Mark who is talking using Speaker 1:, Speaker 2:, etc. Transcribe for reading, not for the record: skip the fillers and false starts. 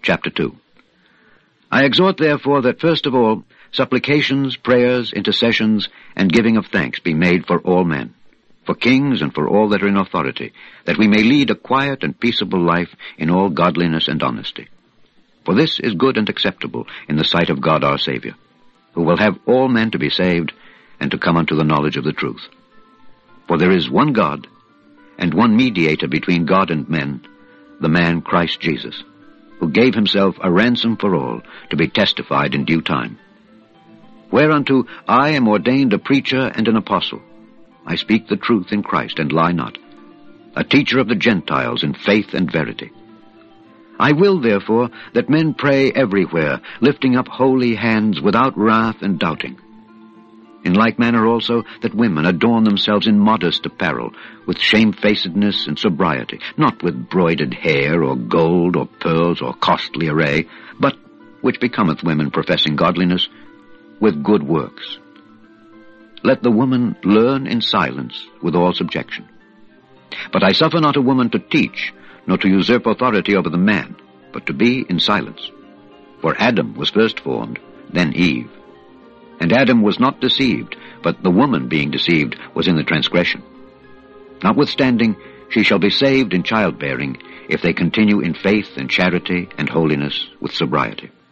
Speaker 1: chapter 2. I exhort therefore that first of all, supplications, prayers, intercessions, and giving of thanks be made for all men, for kings and for all that are in authority, that we may lead a quiet and peaceable life in all godliness and honesty. For this is good and acceptable in the sight of God our Savior, who will have all men to be saved and to come unto the knowledge of the truth. For there is one God, and one mediator between God and men, the man Christ Jesus, who gave himself a ransom for all, to be testified in due time. Whereunto I am ordained a preacher and an apostle. I speak the truth in Christ, and lie not, a teacher of the Gentiles in faith and verity. I will, therefore, that men pray everywhere, lifting up holy hands without wrath and doubting. In like manner also that women adorn themselves in modest apparel, with shamefacedness and sobriety, not with broidered hair, or gold, or pearls, or costly array, but, which becometh women professing godliness, with good works. Let the woman learn in silence with all subjection. But I suffer not a woman to teach, nor to usurp authority over the man, but to be in silence. For Adam was first formed, then Eve. And Adam was not deceived, but the woman being deceived was in the transgression. Notwithstanding, she shall be saved in childbearing, if they continue in faith and charity and holiness with sobriety.